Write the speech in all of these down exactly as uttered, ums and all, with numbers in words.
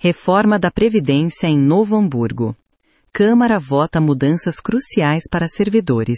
Reforma da Previdência em Novo Hamburgo. Câmara vota mudanças cruciais para servidores.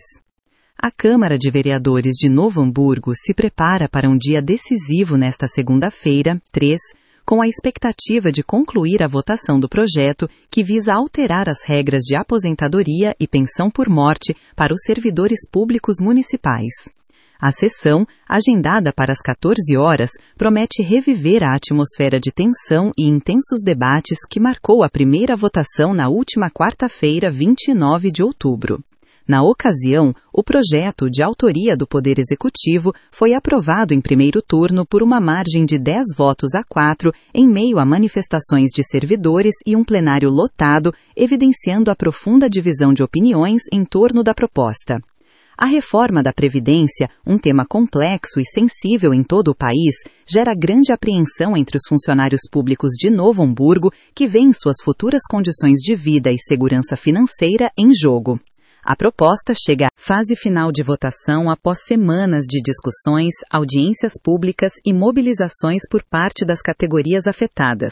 A Câmara de Vereadores de Novo Hamburgo se prepara para um dia decisivo nesta segunda-feira, três, com a expectativa de concluir a votação do projeto que visa alterar as regras de aposentadoria e pensão por morte para os servidores públicos municipais. A sessão, agendada para as quatorze horas, promete reviver a atmosfera de tensão e intensos debates que marcou a primeira votação na última quarta-feira, vinte e nove de outubro. Na ocasião, o projeto, de autoria do Poder Executivo, foi aprovado em primeiro turno por uma margem de dez votos a quatro, em meio a manifestações de servidores e um plenário lotado, evidenciando a profunda divisão de opiniões em torno da proposta. A reforma da Previdência, um tema complexo e sensível em todo o país, gera grande apreensão entre os funcionários públicos de Novo Hamburgo, que veem suas futuras condições de vida e segurança financeira em jogo. A proposta chega à fase final de votação após semanas de discussões, audiências públicas e mobilizações por parte das categorias afetadas.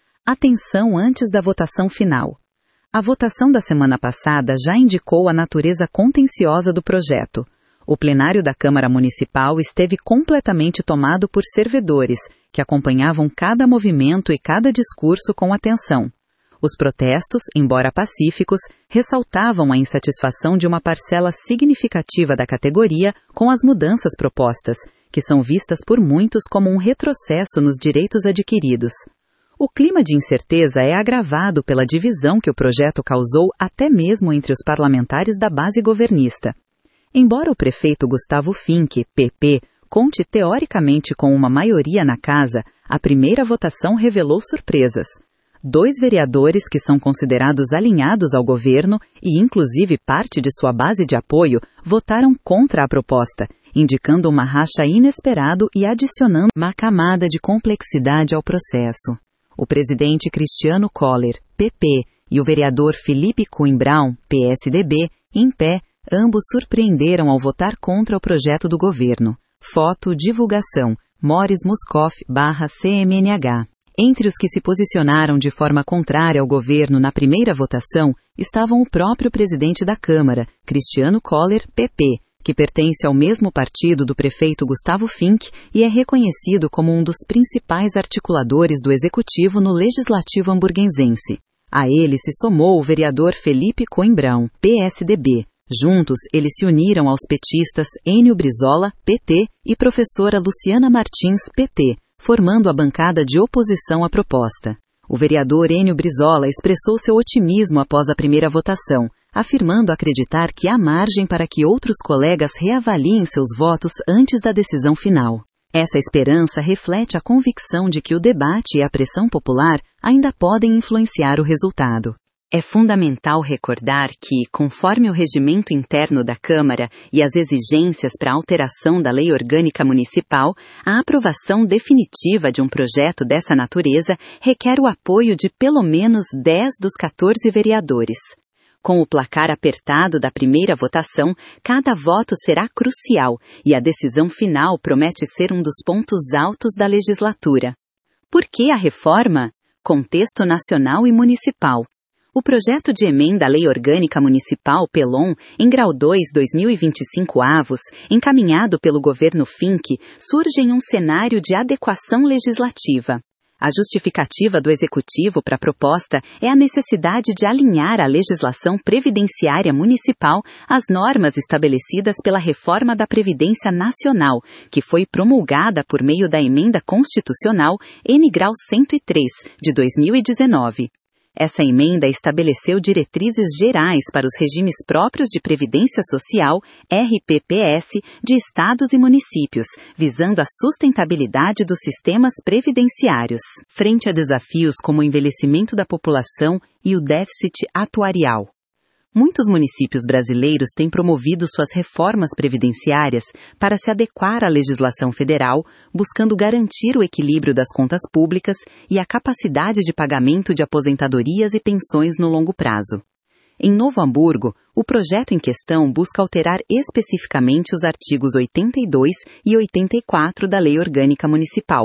Atenção antes da votação final. A votação da semana passada já indicou a natureza contenciosa do projeto. O plenário da Câmara Municipal esteve completamente tomado por servidores, que acompanhavam cada movimento e cada discurso com atenção. Os protestos, embora pacíficos, ressaltavam a insatisfação de uma parcela significativa da categoria com as mudanças propostas, que são vistas por muitos como um retrocesso nos direitos adquiridos. O clima de incerteza é agravado pela divisão que o projeto causou até mesmo entre os parlamentares da base governista. Embora o prefeito Gustavo Fink, P P, conte teoricamente com uma maioria na casa, a primeira votação revelou surpresas. Dois vereadores que são considerados alinhados ao governo e inclusive parte de sua base de apoio votaram contra a proposta, indicando uma racha inesperado e adicionando uma camada de complexidade ao processo. O presidente Cristiano Coller, P P, e o vereador Felipe Coimbrão, P S D B, em pé, ambos surpreenderam ao votar contra o projeto do governo. Foto, divulgação, Mores Muscoff, barra C M N H. Entre os que se posicionaram de forma contrária ao governo na primeira votação, estavam o próprio presidente da Câmara, Cristiano Coller, P P, que pertence ao mesmo partido do prefeito Gustavo Fink e é reconhecido como um dos principais articuladores do executivo no legislativo hamburguensense. A ele se somou o vereador Felipe Coimbrão, P S D B. Juntos, eles se uniram aos petistas Enio Brizola, P T, e professora Luciana Martins, P T, formando a bancada de oposição à proposta. O vereador Enio Brizola expressou seu otimismo após a primeira votação, afirmando acreditar que há margem para que outros colegas reavaliem seus votos antes da decisão final. Essa esperança reflete a convicção de que o debate e a pressão popular ainda podem influenciar o resultado. É fundamental recordar que, conforme o regimento interno da Câmara e as exigências para a alteração da Lei Orgânica Municipal, a aprovação definitiva de um projeto dessa natureza requer o apoio de pelo menos dez dos quatorze vereadores. Com o placar apertado da primeira votação, cada voto será crucial e a decisão final promete ser um dos pontos altos da legislatura. Por que a reforma? Contexto nacional e municipal. O projeto de emenda à Lei Orgânica Municipal Pelon, em grau dois dois mil e vinte e cinco avos, encaminhado pelo governo Fink, surge em um cenário de adequação legislativa. A justificativa do Executivo para a proposta é a necessidade de alinhar a legislação previdenciária municipal às normas estabelecidas pela Reforma da Previdência Nacional, que foi promulgada por meio da Emenda Constitucional N grau cento e três, de dois mil e dezenove. Essa emenda estabeleceu diretrizes gerais para os regimes próprios de previdência social, R P P S, de estados e municípios, visando a sustentabilidade dos sistemas previdenciários, frente a desafios como o envelhecimento da população e o déficit atuarial. Muitos municípios brasileiros têm promovido suas reformas previdenciárias para se adequar à legislação federal, buscando garantir o equilíbrio das contas públicas e a capacidade de pagamento de aposentadorias e pensões no longo prazo. Em Novo Hamburgo, o projeto em questão busca alterar especificamente os artigos oitenta e dois e oitenta e quatro da Lei Orgânica Municipal,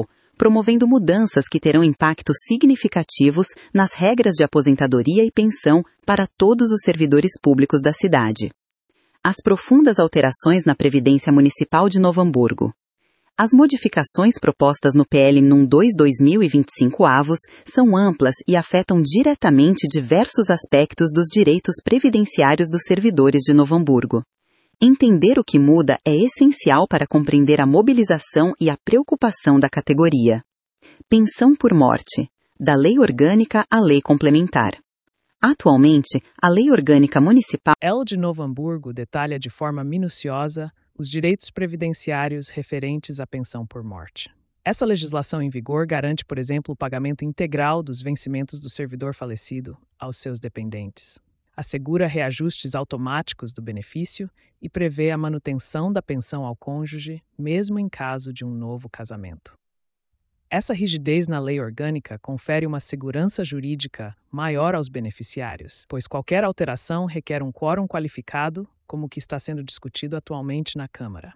promovendo mudanças que terão impactos significativos nas regras de aposentadoria e pensão para todos os servidores públicos da cidade. As profundas alterações na Previdência Municipal de Novo Hamburgo. As modificações propostas no P L N U M dois barra dois mil e vinte e cinco avos são amplas e afetam diretamente diversos aspectos dos direitos previdenciários dos servidores de Novo Hamburgo. Entender o que muda é essencial para compreender a mobilização e a preocupação da categoria. Pensão por morte, da Lei Orgânica à Lei Complementar. Atualmente, a Lei Orgânica Municipal L de Novo Hamburgo detalha de forma minuciosa os direitos previdenciários referentes à pensão por morte. Essa legislação em vigor garante, por exemplo, o pagamento integral dos vencimentos do servidor falecido aos seus dependentes. Assegura reajustes automáticos do benefício e prevê a manutenção da pensão ao cônjuge, mesmo em caso de um novo casamento. Essa rigidez na lei orgânica confere uma segurança jurídica maior aos beneficiários, pois qualquer alteração requer um quórum qualificado, como o que está sendo discutido atualmente na Câmara.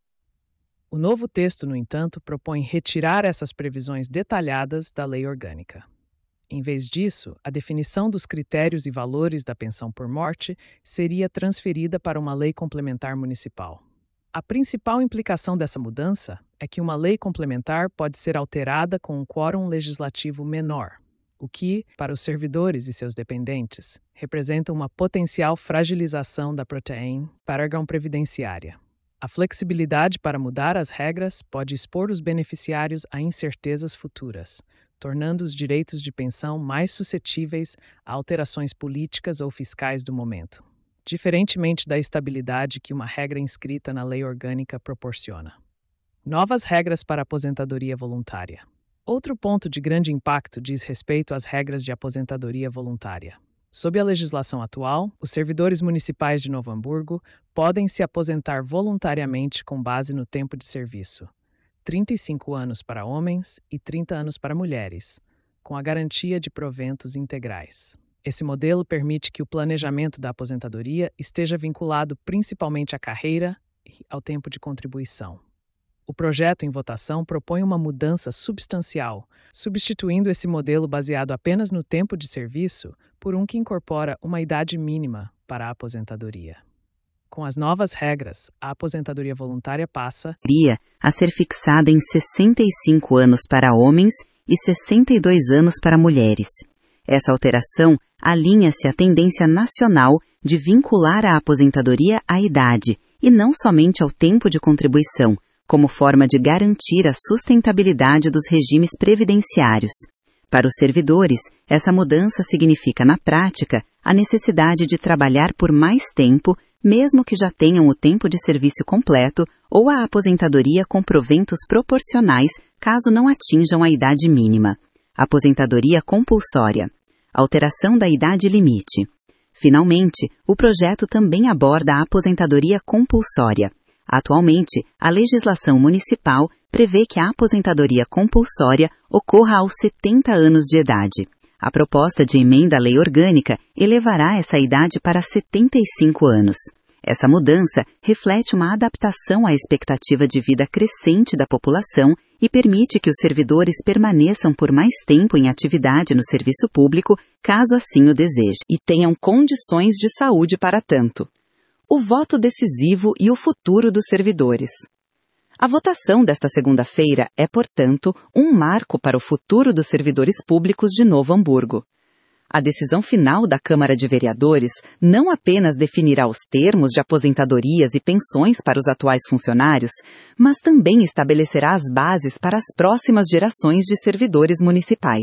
O novo texto, no entanto, propõe retirar essas previsões detalhadas da lei orgânica. Em vez disso, a definição dos critérios e valores da pensão por morte seria transferida para uma lei complementar municipal. A principal implicação dessa mudança é que uma lei complementar pode ser alterada com um quórum legislativo menor, o que, para os servidores e seus dependentes, representa uma potencial fragilização da proteína Paragon previdenciária. A flexibilidade para mudar as regras pode expor os beneficiários a incertezas futuras, tornando os direitos de pensão mais suscetíveis a alterações políticas ou fiscais do momento, diferentemente da estabilidade que uma regra inscrita na lei orgânica proporciona. Novas regras para aposentadoria voluntária. Outro ponto de grande impacto diz respeito às regras de aposentadoria voluntária. Sob a legislação atual, os servidores municipais de Novo Hamburgo podem se aposentar voluntariamente com base no tempo de serviço, trinta e cinco anos para homens e trinta anos para mulheres, com a garantia de proventos integrais. Esse modelo permite que o planejamento da aposentadoria esteja vinculado principalmente à carreira e ao tempo de contribuição. O projeto em votação propõe uma mudança substancial, substituindo esse modelo baseado apenas no tempo de serviço por um que incorpora uma idade mínima para a aposentadoria. Com as novas regras, a aposentadoria voluntária passa a ser fixada em sessenta e cinco anos para homens e sessenta e dois anos para mulheres. Essa alteração alinha-se à tendência nacional de vincular a aposentadoria à idade e não somente ao tempo de contribuição, como forma de garantir a sustentabilidade dos regimes previdenciários. Para os servidores, essa mudança significa, na prática, a necessidade de trabalhar por mais tempo, mesmo que já tenham o tempo de serviço completo ou a aposentadoria com proventos proporcionais, caso não atinjam a idade mínima. Aposentadoria compulsória. Alteração da idade limite. Finalmente, o projeto também aborda a aposentadoria compulsória. Atualmente, a legislação municipal prevê que a aposentadoria compulsória ocorra aos setenta anos de idade. A proposta de emenda à lei orgânica elevará essa idade para setenta e cinco anos. Essa mudança reflete uma adaptação à expectativa de vida crescente da população e permite que os servidores permaneçam por mais tempo em atividade no serviço público, caso assim o desejem, e tenham condições de saúde para tanto. O voto decisivo e o futuro dos servidores. A votação desta segunda-feira é, portanto, um marco para o futuro dos servidores públicos de Novo Hamburgo. A decisão final da Câmara de Vereadores não apenas definirá os termos de aposentadorias e pensões para os atuais funcionários, mas também estabelecerá as bases para as próximas gerações de servidores municipais.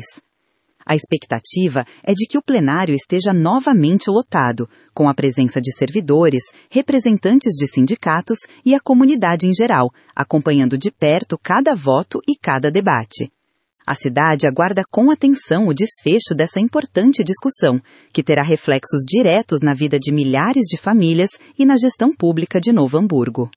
A expectativa é de que o plenário esteja novamente lotado, com a presença de servidores, representantes de sindicatos e a comunidade em geral, acompanhando de perto cada voto e cada debate. A cidade aguarda com atenção o desfecho dessa importante discussão, que terá reflexos diretos na vida de milhares de famílias e na gestão pública de Novo Hamburgo.